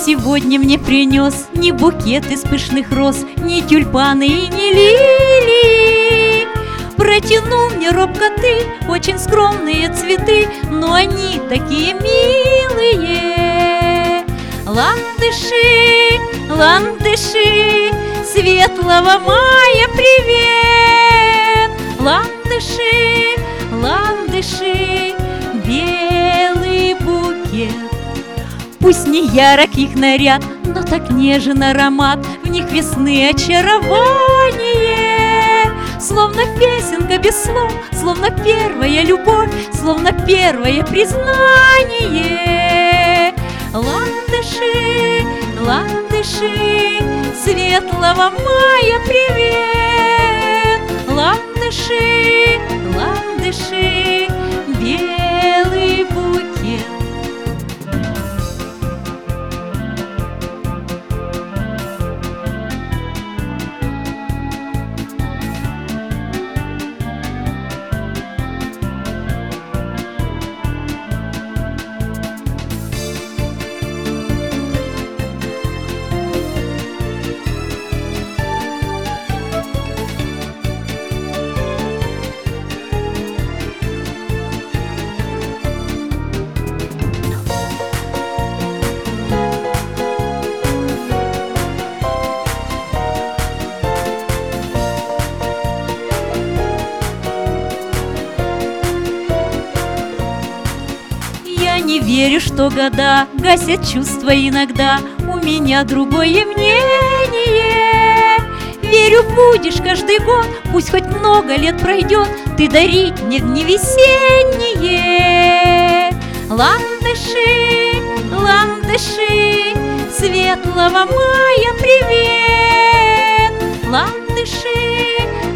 сегодня мне принес ни букет из пышных роз, ни тюльпаны и ни лилии. Протянул мне робко ты очень скромные цветы, но они такие милые. Ландыши, ландыши, светлого мая привет! Ландыши, ландыши, белый букет. Пусть не ярок их наряд, но так нежен аромат, в них весны очарование. Словно песенка без слов, словно первая любовь, словно первое признание. Ландыши, ландыши, светлого мая привет! Ландыши, ландыши, белый букет. Не верю, что года гасят чувства иногда, у меня другое мнение. Верю, будешь каждый год, пусть хоть много лет пройдет, ты дарить мне в дни весенние. Ландыши, ландыши, светлого мая привет! Ландыши,